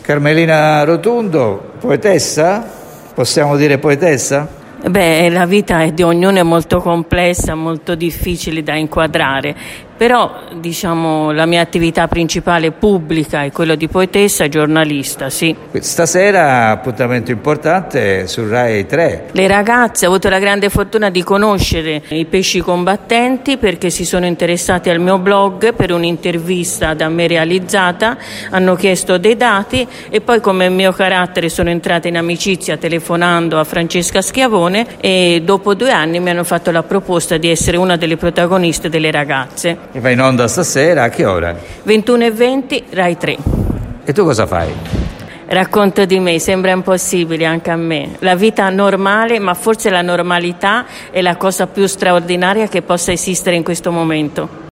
Carmelina Rotundo, poetessa? Possiamo dire poetessa? La vita di ognuno è molto complessa, molto difficile da inquadrare, però la mia attività principale pubblica è quella di poetessa e giornalista, sì. Stasera appuntamento importante su Rai 3. Le ragazze, ho avuto la grande fortuna di conoscere i pesci combattenti perché si sono interessati al mio blog per un'intervista da me realizzata, hanno chiesto dei dati e poi come mio carattere sono entrata in amicizia telefonando a Francesca Schiavone e dopo 2 anni mi hanno fatto la proposta di essere una delle protagoniste delle ragazze. E vai in onda stasera, a che ora? 21:20, Rai 3. E tu cosa fai? Racconto di me, sembra impossibile anche a me. La vita normale, ma forse la normalità è la cosa più straordinaria che possa esistere in questo momento.